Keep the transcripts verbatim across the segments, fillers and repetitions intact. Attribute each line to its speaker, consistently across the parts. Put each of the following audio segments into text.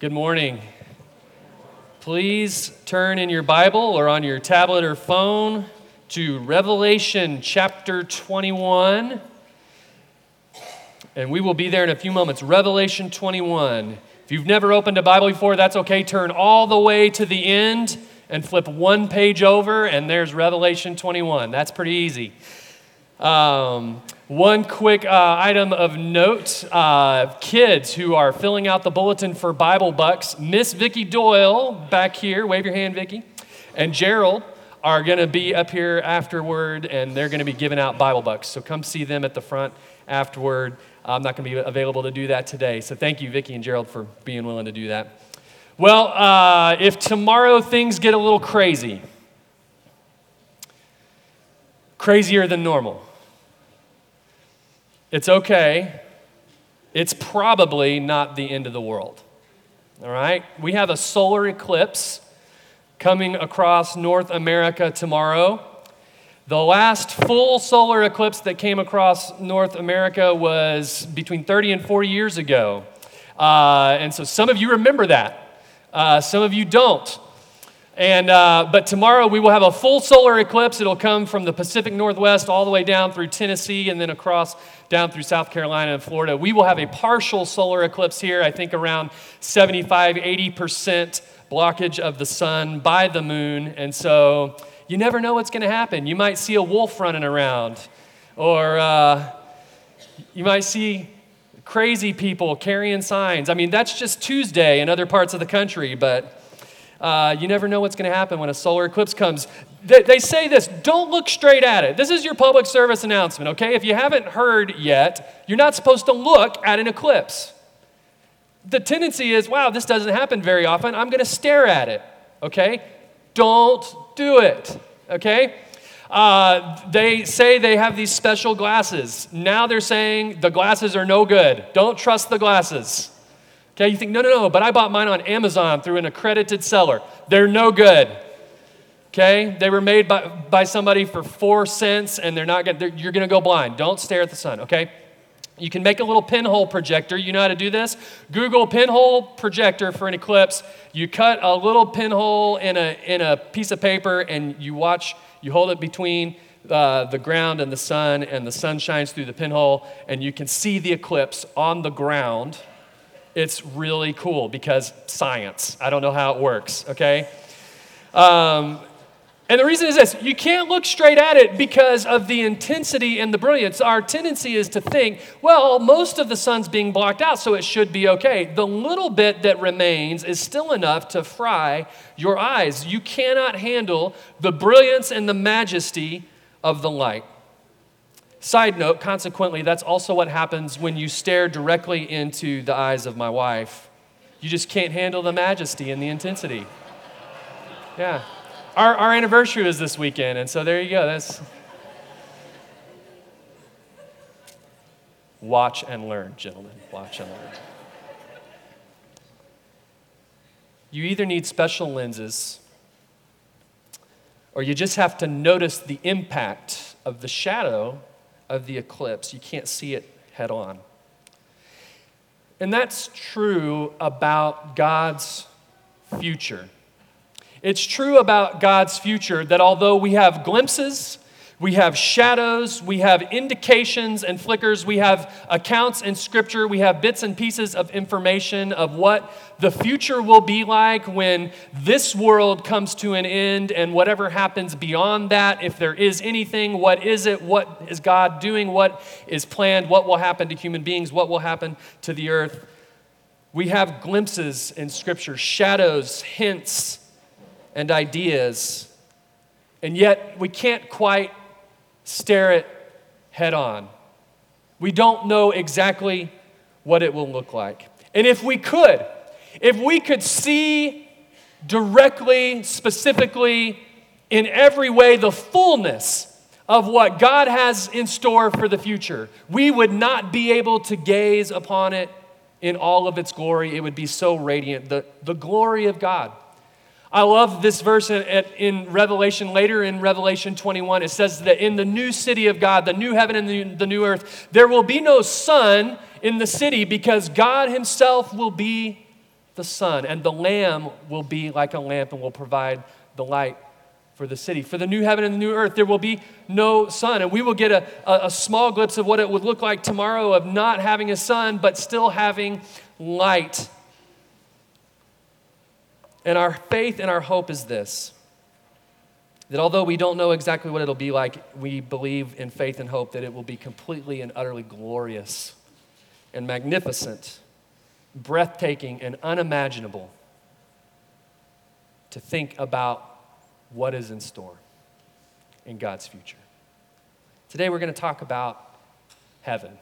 Speaker 1: Good morning. Please turn in your Bible or on your tablet or phone to Revelation chapter twenty-one. And we will be there in a few moments. Revelation twenty-one. If you've never opened a Bible before, that's okay. Turn all the way to the end and flip one page over, and there's Revelation twenty-one. That's pretty easy. Um, one quick uh, item of note, uh, kids who are filling out the bulletin for Bible Bucks, Miss Vicki Doyle back here, wave your hand, Vicki, and Gerald are going to be up here afterward, and they're going to be giving out Bible Bucks. So come see them at the front afterward. I'm not going to be available to do that today. So thank you, Vicki and Gerald, for being willing to do that. Well, uh, if tomorrow things get a little crazy, crazier than normal, it's okay. It's probably not the end of the world. All right? We have a solar eclipse coming across North America tomorrow. The last full solar eclipse that came across North America was between thirty and forty years ago. Uh, and so some of you remember that. Uh, some of you don't. And uh, but tomorrow we will have a full solar eclipse. It'll come from the Pacific Northwest all the way down through Tennessee and then across down through South Carolina and Florida. We will have a partial solar eclipse here, I think around seventy-five, eighty percent blockage of the sun by the moon. And so you never know what's going to happen. You might see a wolf running around, or uh, you might see crazy people carrying signs. I mean, that's just Tuesday in other parts of the country, but Uh, you never know what's going to happen when a solar eclipse comes. They, they say this, don't look straight at it. This is your public service announcement, okay? If you haven't heard yet, you're not supposed to look at an eclipse. The tendency is, wow, this doesn't happen very often. I'm going to stare at it, okay? Don't do it, okay? Uh, they say they have these special glasses. Now they're saying the glasses are no good. Don't trust the glasses. Okay, you think, no, no, no, but I bought mine on Amazon through an accredited seller. They're no good. Okay, they were made by, by somebody for four cents, and they're not good. You're going to go blind. Don't stare at the sun, okay? You can make a little pinhole projector. You know how to do this? Google pinhole projector for an eclipse. You cut a little pinhole in a in a piece of paper, and you watch, you hold it between uh, the ground and the sun, and the sun shines through the pinhole, and you can see the eclipse on the ground. It's really cool because science. I don't know how it works, okay? Um, and the reason is this. You can't look straight at it because of the intensity and the brilliance. Our tendency is to think, well, most of the sun's being blocked out, so it should be okay. The little bit that remains is still enough to fry your eyes. You cannot handle the brilliance and the majesty of the light. Side note, consequently, that's also what happens when you stare directly into the eyes of my wife. You just can't handle the majesty and the intensity. Yeah. Our, our anniversary is this weekend, and so there you go. That's watch and learn, gentlemen. Watch and learn. You either need special lenses, or you just have to notice the impact of the shadow of the eclipse. You can't see it head on. And that's true about God's future. It's true about God's future that although we have glimpses, we have shadows, we have indications and flickers, we have accounts in Scripture, we have bits and pieces of information of what the future will be like when this world comes to an end and whatever happens beyond that, if there is anything, what is it, what is God doing, what is planned, what will happen to human beings, what will happen to the earth. We have glimpses in Scripture, shadows, hints, and ideas, and yet we can't quite stare it head on. We don't know exactly what it will look like. And if we could, if we could see directly, specifically, in every way, the fullness of what God has in store for the future, we would not be able to gaze upon it in all of its glory. It would be so radiant, the, the glory of God. I love this verse in, in Revelation, later in Revelation twenty-one. It says that in the new city of God, the new heaven and the, the new earth, there will be no sun in the city because God himself will be the sun, and the Lamb will be like a lamp and will provide the light for the city. For the new heaven and the new earth, there will be no sun. And we will get a, a, a small glimpse of what it would look like tomorrow of not having a sun, but still having light. And our faith and our hope is this, that although we don't know exactly what it'll be like, we believe in faith and hope that it will be completely and utterly glorious and magnificent, breathtaking and unimaginable to think about what is in store in God's future. Today we're going to talk about heaven.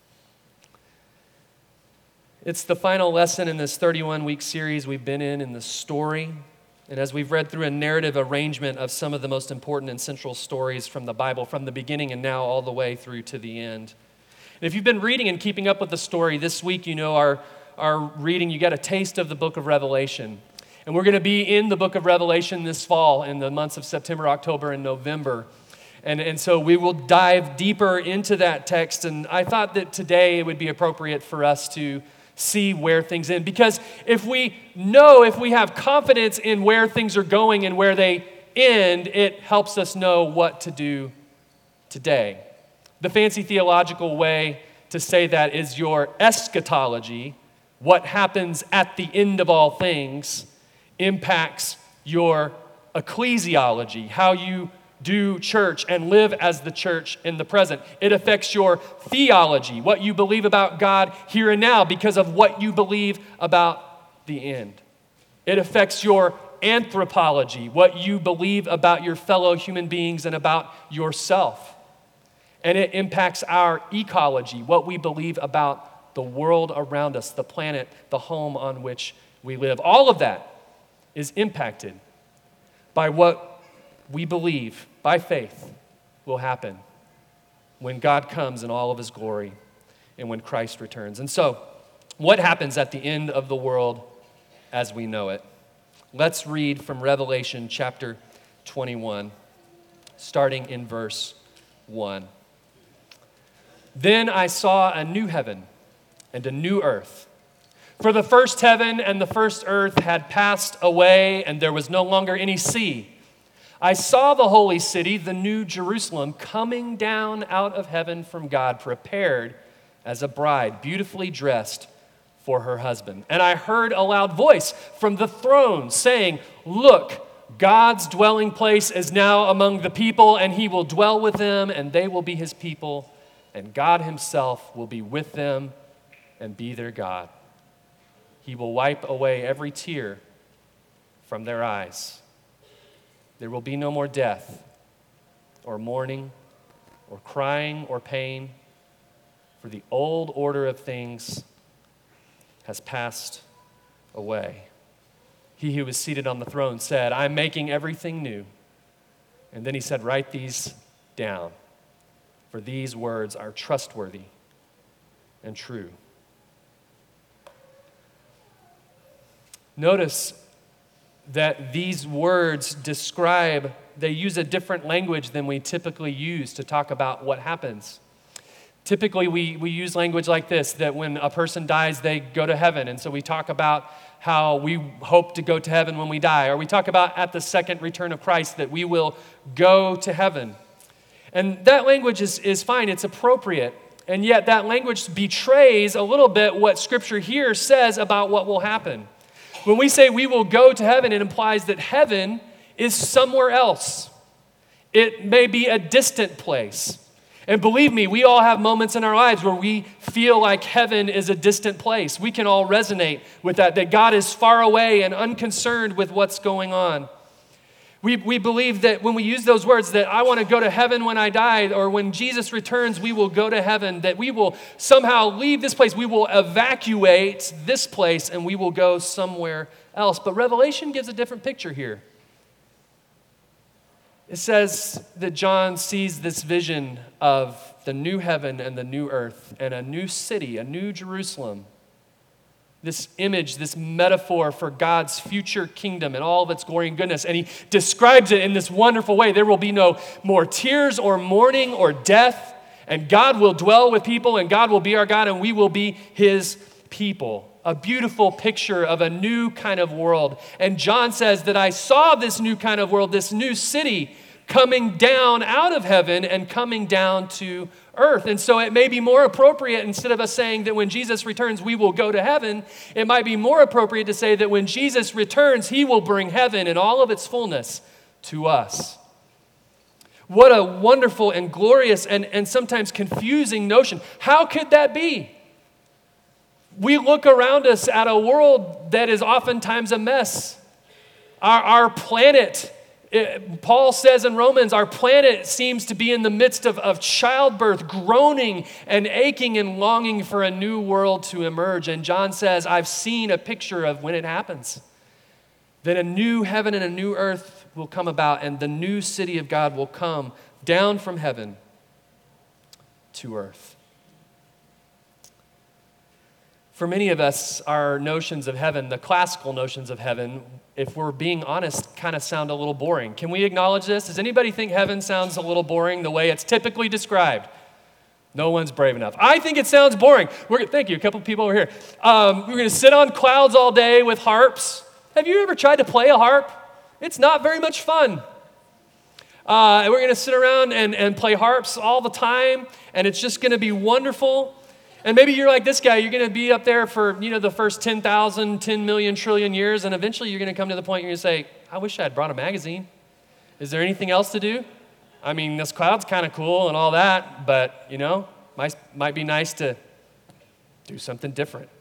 Speaker 1: It's the final lesson in this thirty-one week series we've been in in the story. And as we've read through a narrative arrangement of some of the most important and central stories from the Bible, from the beginning and now all the way through to the end. And if you've been reading and keeping up with the story, this week, you know, our, our reading, you got a taste of the book of Revelation. And we're going to be in the book of Revelation this fall in the months of September, October, and November. And, and so we will dive deeper into that text. And I thought that today it would be appropriate for us to see where things end. Because if we know, if we have confidence in where things are going and where they end, it helps us know what to do today. The fancy theological way to say that is your eschatology, what happens at the end of all things, impacts your ecclesiology, how you do church and live as the church in the present. It affects your theology, what you believe about God here and now because of what you believe about the end. It affects your anthropology, what you believe about your fellow human beings and about yourself. And it impacts our ecology, what we believe about the world around us, the planet, the home on which we live. All of that is impacted by what we believe by faith will happen when God comes in all of his glory and when Christ returns. And so, what happens at the end of the world as we know it? Let's read from Revelation chapter twenty-one, starting in verse one. Then I saw a new heaven and a new earth. For the first heaven and the first earth had passed away, and there was no longer any sea. I saw the holy city, the new Jerusalem, coming down out of heaven from God, prepared as a bride, beautifully dressed for her husband. And I heard a loud voice from the throne saying, "Look, God's dwelling place is now among the people, and he will dwell with them, and they will be his people, and God himself will be with them and be their God. He will wipe away every tear from their eyes. There will be no more death, or mourning, or crying, or pain, for the old order of things has passed away." He who was seated on the throne said, "I'm making everything new." And then he said, "Write these down, for these words are trustworthy and true." Notice that these words describe, they use a different language than we typically use to talk about what happens. Typically, we, we use language like this, that when a person dies, they go to heaven. And so we talk about how we hope to go to heaven when we die. Or we talk about at the second return of Christ that we will go to heaven. And that language is, is fine, it's appropriate. And yet that language betrays a little bit what Scripture here says about what will happen. When we say we will go to heaven, it implies that heaven is somewhere else. It may be a distant place. And believe me, we all have moments in our lives where we feel like heaven is a distant place. We can all resonate with that, that God is far away and unconcerned with what's going on. We, we believe that when we use those words, that I want to go to heaven when I die, or when Jesus returns, we will go to heaven, that we will somehow leave this place, we will evacuate this place, and we will go somewhere else. But Revelation gives a different picture here. It says that John sees this vision of the new heaven and the new earth, and a new city, a new Jerusalem. This image, this metaphor for God's future kingdom and all of its glory and goodness. And he describes it in this wonderful way. There will be no more tears or mourning or death. And God will dwell with people, and God will be our God, and we will be his people. a beautiful picture of a new kind of world. And John says that I saw this new kind of world, this new city coming down out of heaven and coming down to earth. And so it may be more appropriate, instead of us saying that when Jesus returns, we will go to heaven, it might be more appropriate to say that when Jesus returns, he will bring heaven in all of its fullness to us. What a wonderful and glorious and, and sometimes confusing notion. How could that be? We look around us at a world that is oftentimes a mess. Our, our planet, it, Paul says in Romans, our planet seems to be in the midst of, of childbirth, groaning and aching and longing for a new world to emerge. And John says, I've seen a picture of when it happens. Then a new heaven and a new earth will come about, and the new city of God will come down from heaven to earth. For many of us, our notions of heaven, the classical notions of heaven, if we're being honest, kind of sound a little boring. Can we acknowledge this? Does anybody think heaven sounds a little boring the way it's typically described? No one's brave enough. I think it sounds boring. We're, thank you, a couple of people over here. Um, we're going to sit on clouds all day with harps. Have you ever tried to play a harp? It's not very much fun. Uh, and we're going to sit around and, and play harps all the time, and it's just going to be wonderful. And maybe you're like this guy, you're going to be up there for, you know, the first ten thousand, ten million trillion years, and eventually you're going to come to the point you're going to say, I wish I had brought a magazine. Is there anything else to do? I mean, this cloud's kind of cool and all that, but, you know, might, might be nice to do something different.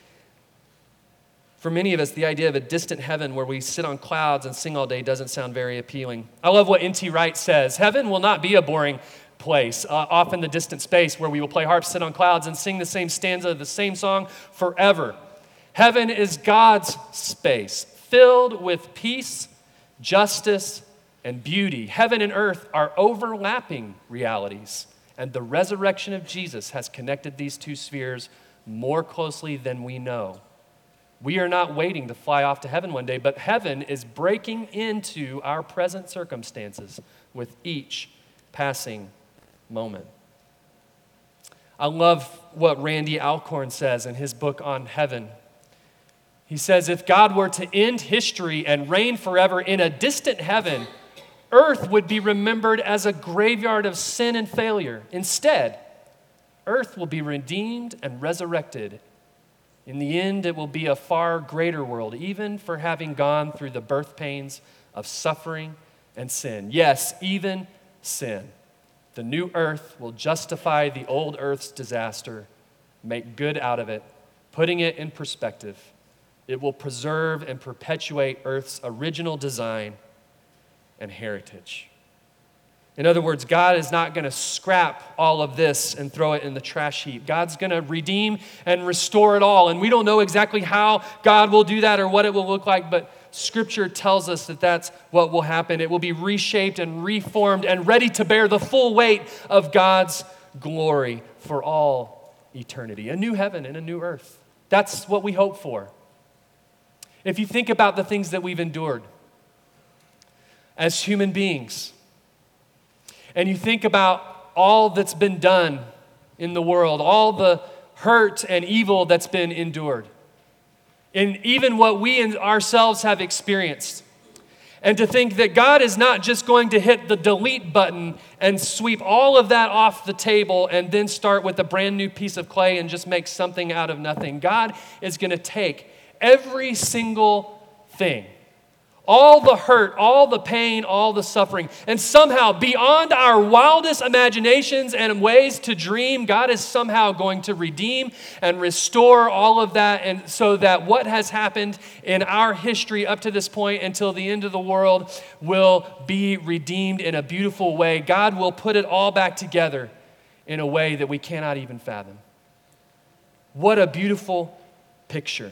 Speaker 1: For many of us, the idea of a distant heaven where we sit on clouds and sing all day doesn't sound very appealing. I love what N T Wright says. Heaven will not be a boring place, uh, off in the distant space where we will play harps, sit on clouds, and sing the same stanza, the same song forever. Heaven is God's space, filled with peace, justice, and beauty. Heaven and earth are overlapping realities, and the resurrection of Jesus has connected these two spheres more closely than we know. We are not waiting to fly off to heaven one day, but heaven is breaking into our present circumstances with each passing moment. I love what Randy Alcorn says in his book on heaven. He says, if God were to end history and reign forever in a distant heaven, earth would be remembered as a graveyard of sin and failure. Instead, earth will be redeemed and resurrected. In the end, it will be a far greater world, even for having gone through the birth pains of suffering and sin. Yes, even sin. The new earth will justify the old earth's disaster, make good out of it, putting it in perspective. It will preserve and perpetuate earth's original design and heritage. In other words, God is not going to scrap all of this and throw it in the trash heap. God's going to redeem and restore it all. And we don't know exactly how God will do that or what it will look like, but Scripture tells us that that's what will happen. It will be reshaped and reformed and ready to bear the full weight of God's glory for all eternity. A new heaven and a new earth. That's what we hope for. If you think about the things that we've endured as human beings, and you think about all that's been done in the world, all the hurt and evil that's been endured, and even what we ourselves have experienced. And to think that God is not just going to hit the delete button and sweep all of that off the table and then start with a brand new piece of clay and just make something out of nothing. God is going to take every single thing, all the hurt, all the pain, all the suffering, and somehow beyond our wildest imaginations and ways to dream, God is somehow going to redeem and restore all of that, and so that what has happened in our history up to this point until the end of the world will be redeemed in a beautiful way. God will put it all back together in a way that we cannot even fathom. What a beautiful picture.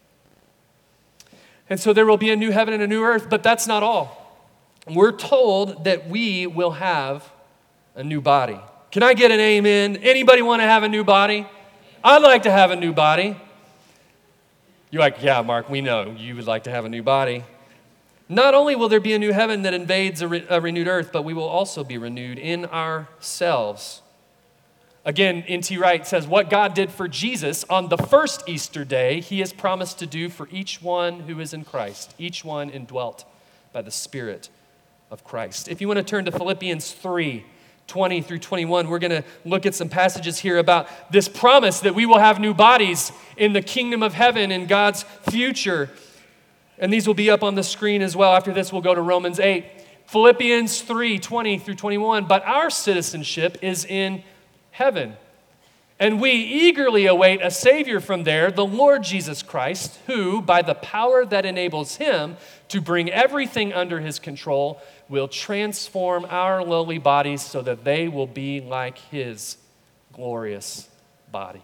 Speaker 1: And so there will be a new heaven and a new earth, but that's not all. We're told that we will have a new body. Can I get an amen? Anybody want to have a new body? I'd like to have a new body. You're like, yeah, Mark, we know you would like to have a new body. Not only will there be a new heaven that invades a, re- a renewed earth, but we will also be renewed in ourselves. Again, N T Wright says, what God did for Jesus on the first Easter day, he has promised to do for each one who is in Christ, each one indwelt by the Spirit of Christ. If you want to turn to Philippians three, twenty through twenty-one, we're going to look at some passages here about this promise that we will have new bodies in the kingdom of heaven in God's future. And these will be up on the screen as well. After this, we'll go to Romans eight. Philippians three, twenty through twenty-one, but our citizenship is in heaven, and we eagerly await a Savior from there, the Lord Jesus Christ, who, by the power that enables him to bring everything under his control, will transform our lowly bodies so that they will be like his glorious body.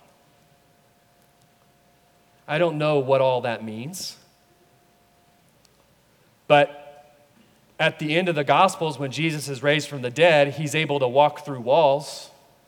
Speaker 1: I don't know what all that means, but at the end of the Gospels, when Jesus is raised from the dead, he's able to walk through walls.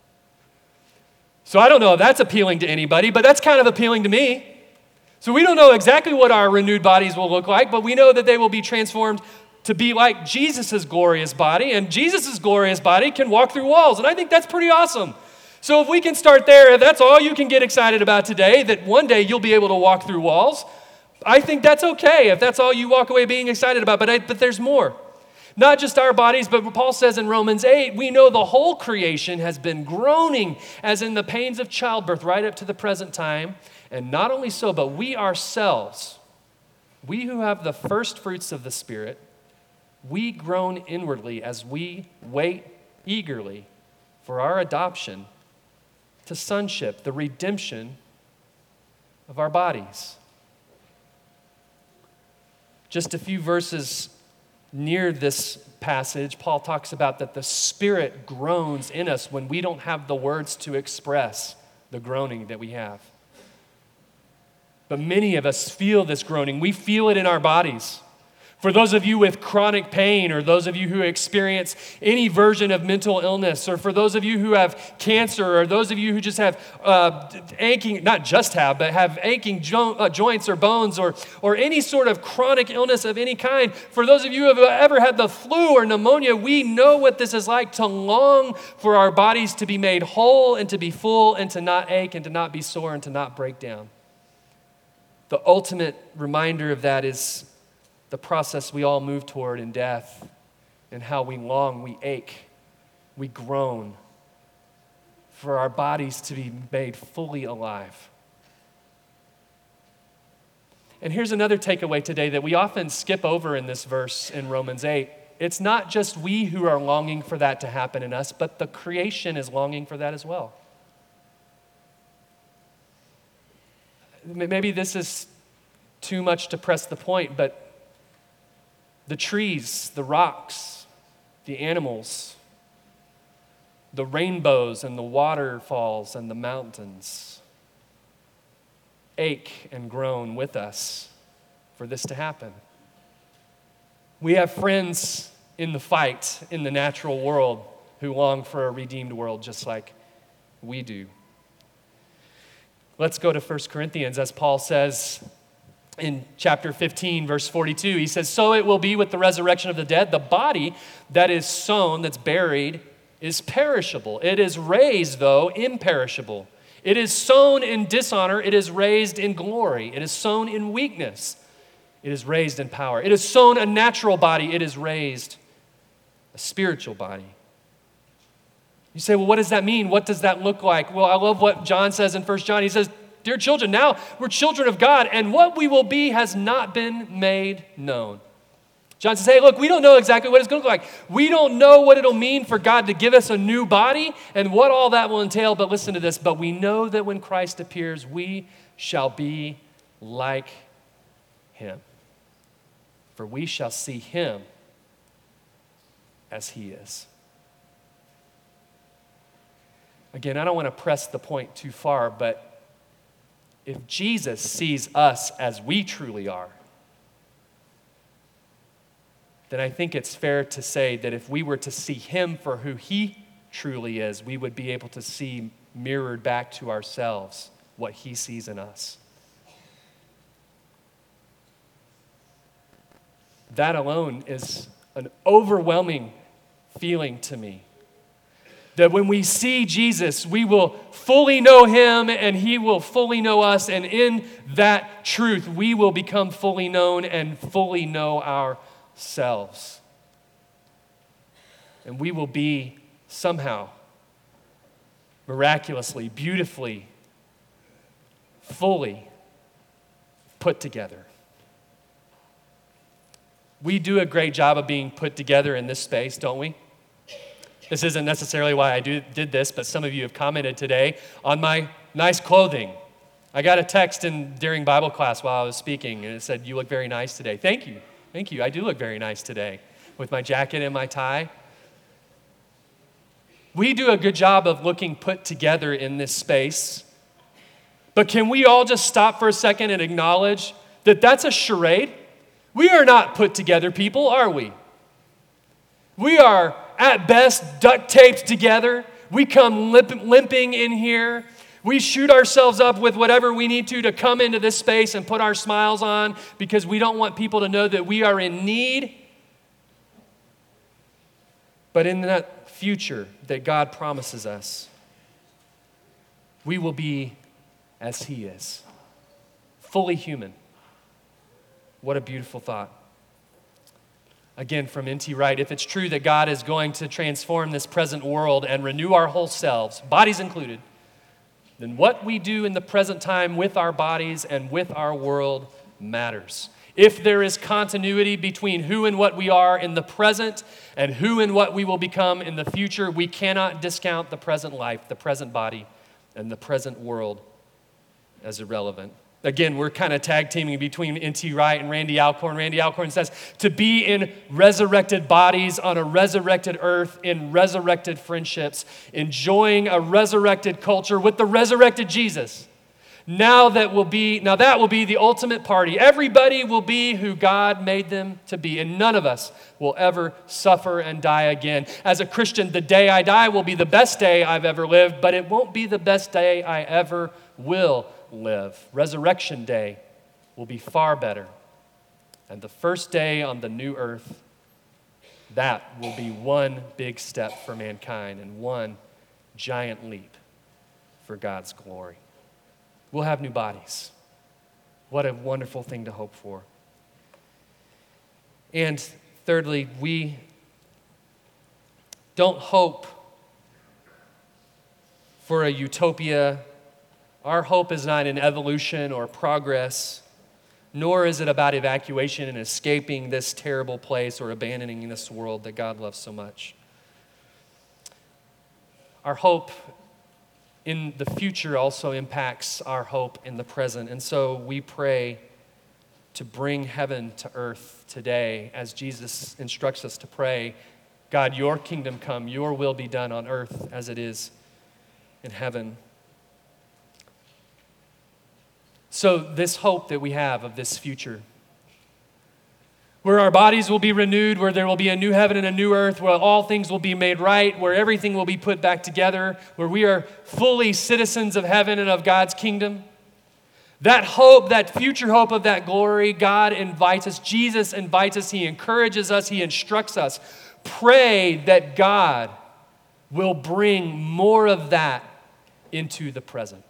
Speaker 1: So I don't know if that's appealing to anybody, but that's kind of appealing to me. So we don't know exactly what our renewed bodies will look like, but we know that they will be transformed to be like Jesus' glorious body, and Jesus' glorious body can walk through walls, and I think that's pretty awesome. So if we can start there, if that's all you can get excited about today, that one day you'll be able to walk through walls, I think that's okay if that's all you walk away being excited about, but, I, but there's more. Not just our bodies, but Paul says in Romans eight, we know the whole creation has been groaning as in the pains of childbirth right up to the present time. And not only so, but we ourselves, we who have the first fruits of the Spirit, we groan inwardly as we wait eagerly for our adoption to sonship, the redemption of our bodies. Just a few verses near this passage, Paul talks about that the Spirit groans in us when we don't have the words to express the groaning that we have. But many of us feel this groaning. We feel it in our bodies. For those of you with chronic pain, or those of you who experience any version of mental illness, or for those of you who have cancer, or those of you who just have uh, aching, not just have, but have aching jo- uh, joints or bones, or, or any sort of chronic illness of any kind, for those of you who have ever had the flu or pneumonia, we know what this is like to long for our bodies to be made whole and to be full and to not ache and to not be sore and to not break down. The ultimate reminder of that is the process we all move toward in death, and how we long, we ache, we groan for our bodies to be made fully alive. And here's another takeaway today that we often skip over in this verse in Romans eight. It's not just we who are longing for that to happen in us, but the creation is longing for that as well. Maybe this is too much to press the point, but the trees, the rocks, the animals, the rainbows and the waterfalls and the mountains ache and groan with us for this to happen. We have friends in the fight in the natural world who long for a redeemed world just like we do. Let's go to First Corinthians, as Paul says in chapter fifteen, verse forty-two, he says, so it will be with the resurrection of the dead. The body that is sown, that's buried, is perishable. It is raised, though, imperishable. It is sown in dishonor. It is raised in glory. It is sown in weakness. It is raised in power. It is sown a natural body. It is raised a spiritual body. You say, well, what does that mean? What does that look like? Well, I love what John says in First John. He says, dear children, now we're children of God, and what we will be has not been made known. John says, hey, look, we don't know exactly what it's going to look like. We don't know what it'll mean for God to give us a new body and what all that will entail, but listen to this. But we know that when Christ appears, we shall be like him. For we shall see him as he is. Again, I don't want to press the point too far, but if Jesus sees us as we truly are, then I think it's fair to say that if we were to see him for who he truly is, we would be able to see mirrored back to ourselves what he sees in us. That alone is an overwhelming feeling to me. That when we see Jesus, we will fully know him and he will fully know us. And in that truth, we will become fully known and fully know ourselves. And we will be somehow, miraculously, beautifully, fully put together. We do a great job of being put together in this space, don't we? This isn't necessarily why I do, did this, but some of you have commented today on my nice clothing. I got a text in during Bible class while I was speaking, and it said, "You look very nice today." Thank you. Thank you. I do look very nice today with my jacket and my tie. We do a good job of looking put together in this space, but can we all just stop for a second and acknowledge that that's a charade? We are not put together people, are we? We are, at best, duct taped together. We come limp, limping in here. We shoot ourselves up with whatever we need to to come into this space and put our smiles on because we don't want people to know that we are in need. But in that future that God promises us, we will be as he is, fully human. What a beautiful thought. Again, from N T Wright, if it's true that God is going to transform this present world and renew our whole selves, bodies included, then what we do in the present time with our bodies and with our world matters. If there is continuity between who and what we are in the present and who and what we will become in the future, we cannot discount the present life, the present body, and the present world as irrelevant. Again, we're kind of tag teaming between N T Wright and Randy Alcorn. Randy Alcorn says, to be in resurrected bodies on a resurrected earth, in resurrected friendships, enjoying a resurrected culture with the resurrected Jesus. Now that will be, now that will be the ultimate party. Everybody will be who God made them to be, and none of us will ever suffer and die again. As a Christian, the day I die will be the best day I've ever lived, but it won't be the best day I ever will live. Resurrection Day will be far better. And the first day on the new earth, that will be one big step for mankind and one giant leap for God's glory. We'll have new bodies. What a wonderful thing to hope for. And thirdly, we don't hope for a utopia. Our hope is not in evolution or progress, nor is it about evacuation and escaping this terrible place or abandoning this world that God loves so much. Our hope in the future also impacts our hope in the present. And so we pray to bring heaven to earth today as Jesus instructs us to pray, God, your kingdom come, your will be done on earth as it is in heaven. So this hope that we have of this future, where our bodies will be renewed, where there will be a new heaven and a new earth, where all things will be made right, where everything will be put back together, where we are fully citizens of heaven and of God's kingdom. That hope, that future hope of that glory, God invites us, Jesus invites us, he encourages us, he instructs us. Pray that God will bring more of that into the present.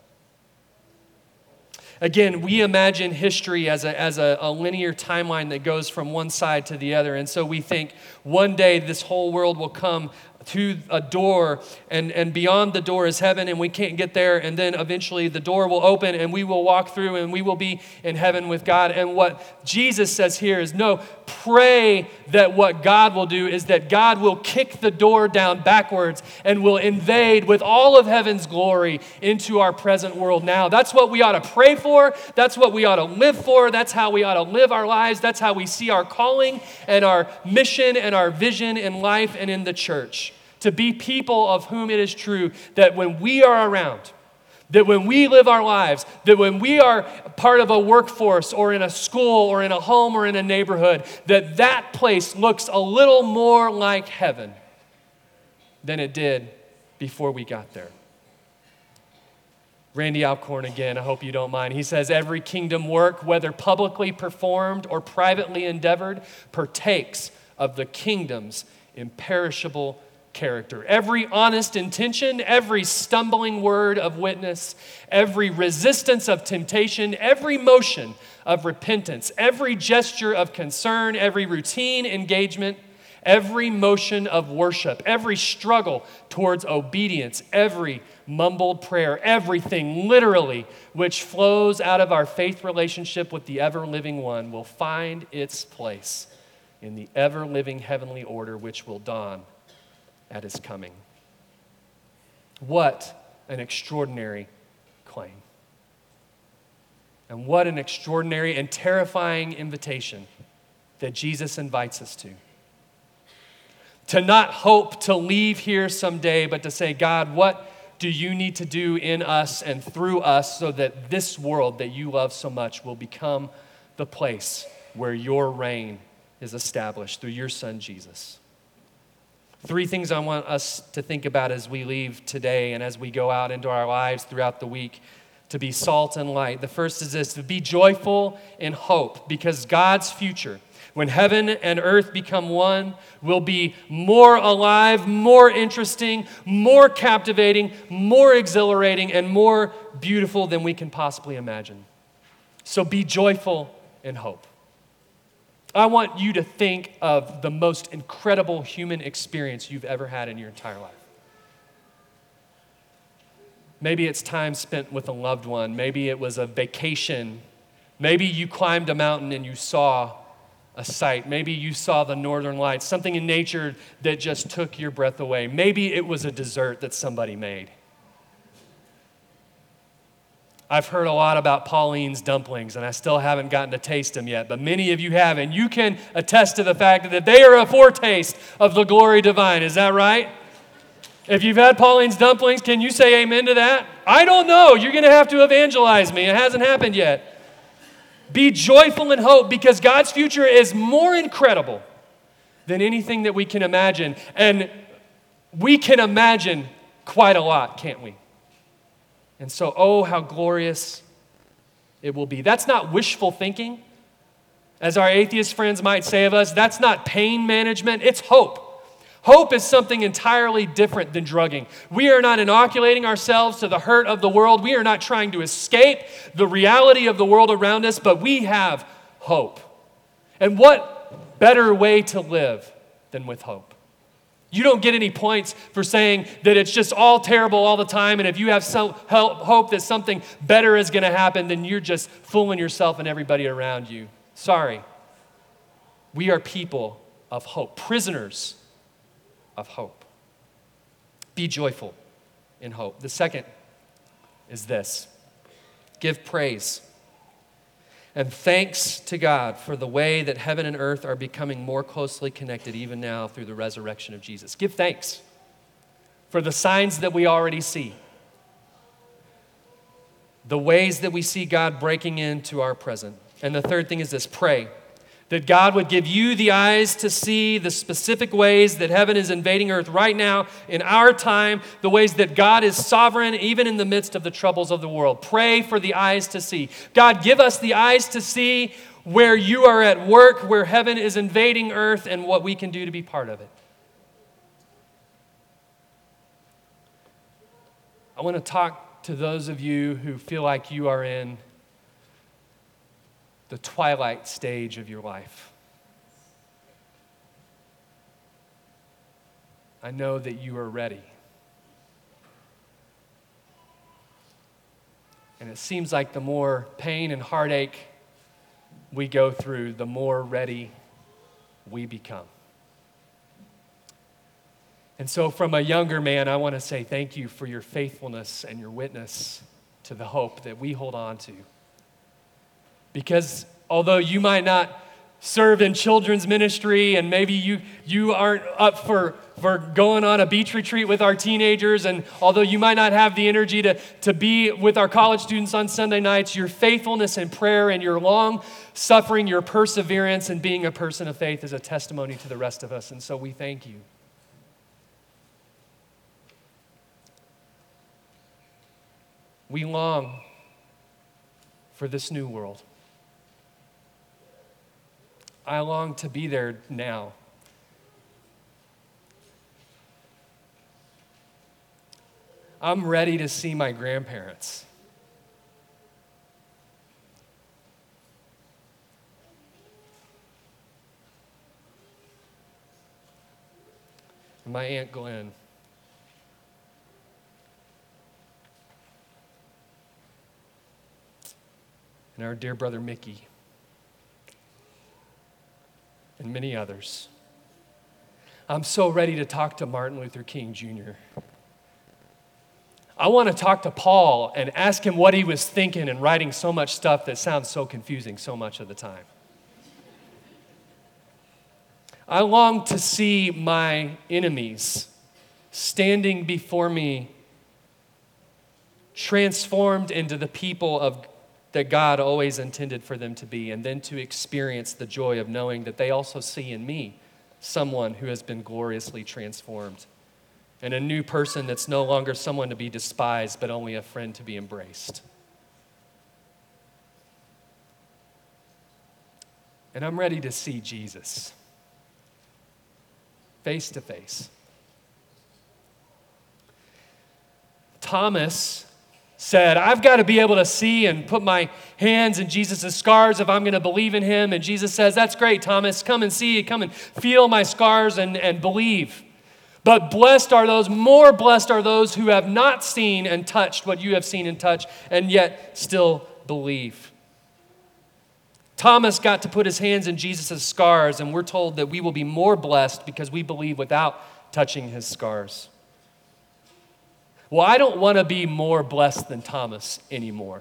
Speaker 1: Again, we imagine history as a, as a, a linear timeline that goes from one side to the other. And so we think one day this whole world will come to a door, and, and beyond the door is heaven, and we can't get there. And then eventually the door will open, and we will walk through, and we will be in heaven with God. And what Jesus says here is, no, pray that what God will do is that God will kick the door down backwards and will invade with all of heaven's glory into our present world now. That's what we ought to pray for. That's what we ought to live for. That's how we ought to live our lives. That's how we see our calling and our mission and our vision in life and in the church. To be people of whom it is true that when we are around, that when we live our lives, that when we are part of a workforce or in a school or in a home or in a neighborhood, that that place looks a little more like heaven than it did before we got there. Randy Alcorn again, I hope you don't mind. He says, every kingdom work, whether publicly performed or privately endeavored, partakes of the kingdom's imperishable character. Every honest intention, every stumbling word of witness, every resistance of temptation, every motion of repentance, every gesture of concern, every routine engagement, every motion of worship, every struggle towards obedience, every mumbled prayer, everything literally which flows out of our faith relationship with the ever-living one will find its place in the ever-living heavenly order which will dawn at his coming. What an extraordinary claim. And what an extraordinary and terrifying invitation that Jesus invites us to. To not hope to leave here someday, but to say, God, what do you need to do in us and through us so that this world that you love so much will become the place where your reign is established through your Son, Jesus? Three things I want us to think about as we leave today and as we go out into our lives throughout the week to be salt and light. The first is this: to be joyful in hope, because God's future, when heaven and earth become one, will be more alive, more interesting, more captivating, more exhilarating, and more beautiful than we can possibly imagine. So be joyful in hope. I want you to think of the most incredible human experience you've ever had in your entire life. Maybe it's time spent with a loved one. Maybe it was a vacation. Maybe you climbed a mountain and you saw a sight. Maybe you saw the northern lights, something in nature that just took your breath away. Maybe it was a dessert that somebody made. I've heard a lot about Pauline's dumplings, and I still haven't gotten to taste them yet, but many of you have, and you can attest to the fact that they are a foretaste of the glory divine. Is that right? If you've had Pauline's dumplings, can you say amen to that? I don't know. You're going to have to evangelize me. It hasn't happened yet. Be joyful in hope, because God's future is more incredible than anything that we can imagine. And we can imagine quite a lot, can't we? And so, oh, how glorious it will be. That's not wishful thinking, as our atheist friends might say of us. That's not pain management. It's hope. Hope is something entirely different than drugging. We are not inoculating ourselves to the hurt of the world. We are not trying to escape the reality of the world around us, but we have hope. And what better way to live than with hope? You don't get any points for saying that it's just all terrible all the time, and if you have some hope that something better is going to happen, then you're just fooling yourself and everybody around you. Sorry. We are people of hope, prisoners of hope. Be joyful in hope. The second is this: give praise and thanks to God for the way that heaven and earth are becoming more closely connected even now through the resurrection of Jesus. Give thanks for the signs that we already see, the ways that we see God breaking into our present. And the third thing is this: pray that God would give you the eyes to see the specific ways that heaven is invading earth right now in our time, the ways that God is sovereign even in the midst of the troubles of the world. Pray for the eyes to see. God, give us the eyes to see where you are at work, where heaven is invading earth, and what we can do to be part of it. I want to talk to those of you who feel like you are in the twilight stage of your life. I know that you are ready. And it seems like the more pain and heartache we go through, the more ready we become. And so from a younger man, I want to say thank you for your faithfulness and your witness to the hope that we hold on to. Because although you might not serve in children's ministry, and maybe you, you aren't up for, for going on a beach retreat with our teenagers, and although you might not have the energy to, to be with our college students on Sunday nights, your faithfulness in prayer and your long suffering, your perseverance in being a person of faith is a testimony to the rest of us. And so we thank you. We long for this new world. I long to be there now. I'm ready to see my grandparents. And my Aunt Glenn. And our dear brother Mickey. And many others. I'm so ready to talk to Martin Luther King Junior I want to talk to Paul and ask him what he was thinking and writing so much stuff that sounds so confusing so much of the time. I long to see my enemies standing before me, transformed into the people of that God always intended for them to be, and then to experience the joy of knowing that they also see in me someone who has been gloriously transformed, and a new person that's no longer someone to be despised, but only a friend to be embraced. And I'm ready to see Jesus face to face. Thomas said, I've got to be able to see and put my hands in Jesus' scars if I'm going to believe in him. And Jesus says, that's great, Thomas. Come and see, come and feel my scars and, and believe. But blessed are those, more blessed are those who have not seen and touched what you have seen and touched, and yet still believe. Thomas got to put his hands in Jesus' scars, and we're told that we will be more blessed because we believe without touching his scars. Well, I don't want to be more blessed than Thomas anymore.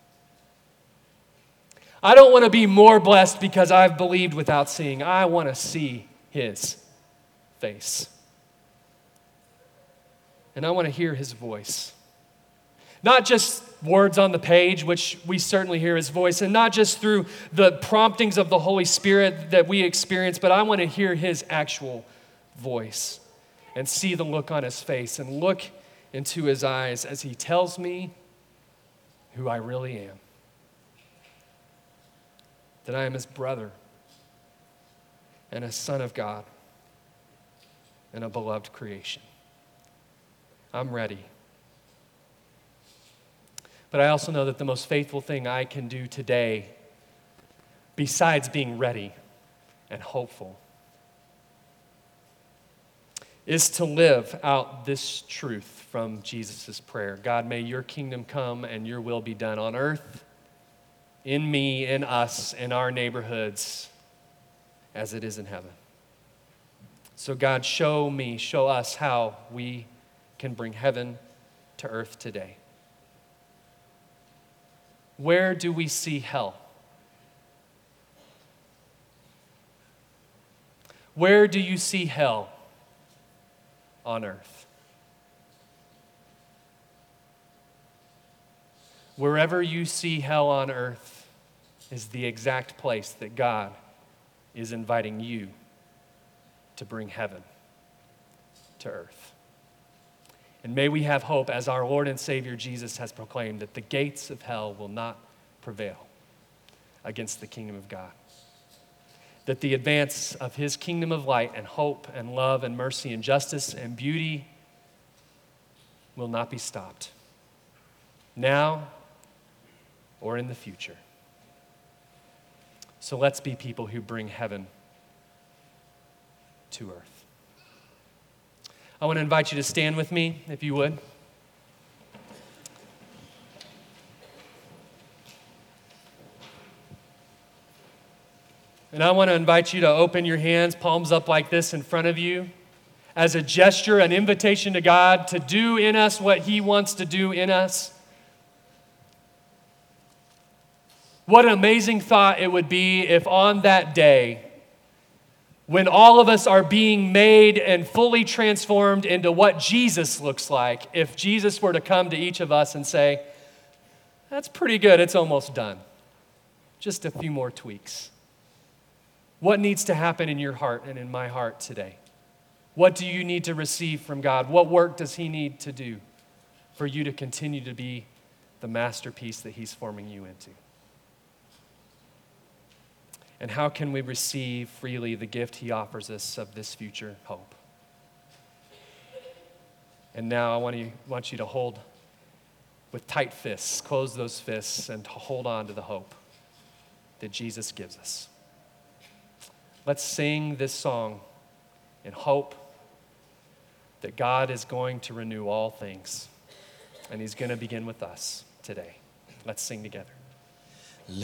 Speaker 1: I don't want to be more blessed because I've believed without seeing. I want to see his face. And I want to hear his voice. Not just words on the page, which we certainly hear his voice, and not just through the promptings of the Holy Spirit that we experience, but I want to hear his actual voice and see the look on his face and look into his eyes as he tells me who I really am. That I am his brother and a son of God and a beloved creation. I'm ready. But I also know that the most faithful thing I can do today, besides being ready and hopeful, is to live out this truth from Jesus' prayer. God, may your kingdom come and your will be done on earth, in me, in us, in our neighborhoods, as it is in heaven. So God, show me, show us how we can bring heaven to earth today. Where do we see hell? Where do you see hell on earth? Wherever you see hell on earth is the exact place that God is inviting you to bring heaven to earth. And may we have hope, as our Lord and Savior Jesus has proclaimed, that the gates of hell will not prevail against the kingdom of God. That the advance of his kingdom of light and hope and love and mercy and justice and beauty will not be stopped, now or in the future. So let's be people who bring heaven to earth. I want to invite you to stand with me, if you would. And I want to invite you to open your hands, palms up like this in front of you, as a gesture, an invitation to God to do in us what he wants to do in us. What an amazing thought it would be if on that day, when all of us are being made and fully transformed into what Jesus looks like, if Jesus were to come to each of us and say, that's pretty good, it's almost done. Just a few more tweaks. What needs to happen in your heart and in my heart today? What do you need to receive from God? What work does he need to do for you to continue to be the masterpiece that he's forming you into? And how can we receive freely the gift he offers us of this future hope? And now I want you, want you to hold with tight fists, close those fists, and to hold on to the hope that Jesus gives us. Let's sing this song in hope that God is going to renew all things, and he's going to begin with us today. Let's sing together.